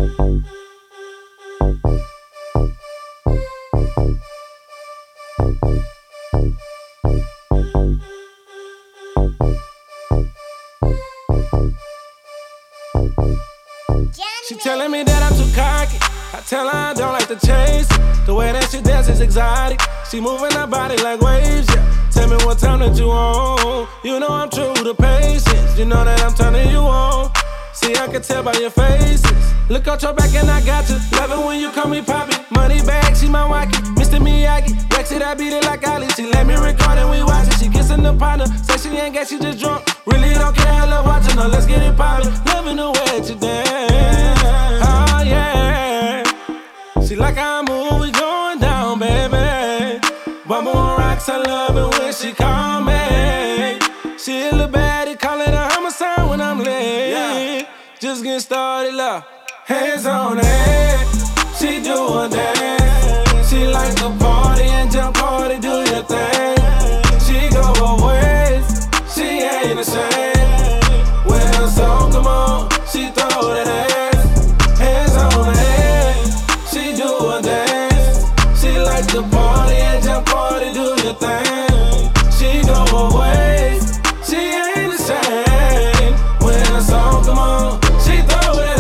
She telling me that I'm too cocky. I tell her I don't like to chase it. The way that she dances is exotic. She moving her body like waves, yeah. Tell me what time that you on. You know I'm true to patience. You know that I'm turning you on. See, I can tell by your faces. Look out your back and I got you. Love it when you call me Poppy. Money bag, she my wacky. Mr. Miyagi. Rex it, I beat it like Ali. She let me record and we watch it. She kissing the partner. Say she ain't got, she just drunk. Really don't care, I love watching her. Let's get it poppin'. Loving the way that you dance. Oh yeah. She like how I move, we going down, baby. Bumble on rocks, I love it when she call me. She a little baddie, call it a homicide when I'm late. Yeah. Just get started, love. Hands on her head, she do a dance. She like to party and jump party, do your thing. She go both ways, she ain't ashamed. When the song come on, she throw that ass. Hands on her head, she do a dance. She like to party and jump party, do your thing. She go both ways, she ain't ashamed. When the song come on, she throw that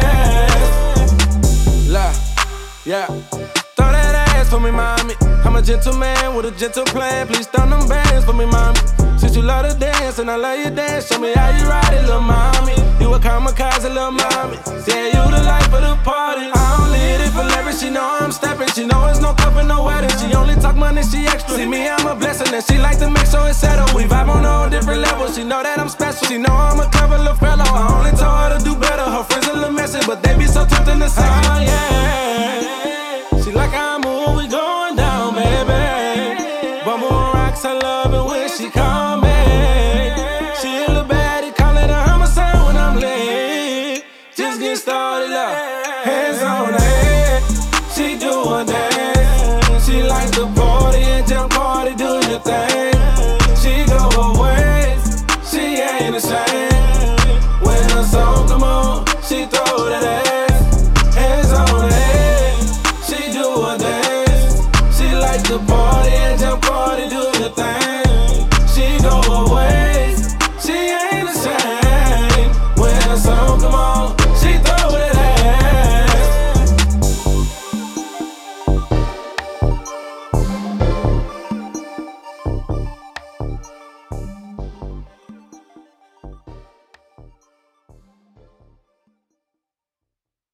ass. La, yeah. Throw that ass for me, mommy. I'm a gentleman with a gentle plan. Please throw them bands for me, mommy. Since you love to dance and I love you dance, show me how you ride it, little mommy. You a kamikaze, little mommy. Yeah, you the life of the party. I don't need it for leverage, she know I'm stepping. She know it's no cup and no wedding. She only talk money, she extra. See me, I'm a blessing, and she like to make sure it's settled. We vibe on all different levels. She know that I'm special. She know I'm a clever little fellow. I only told her to do better. Her friends a little messy, but they be so tempting to say, oh yeah. She like how I move, we going down, baby. Bumble on rocks, I love it when she call me. She a little baddie, call it a homicide when I'm late. Just get started, love.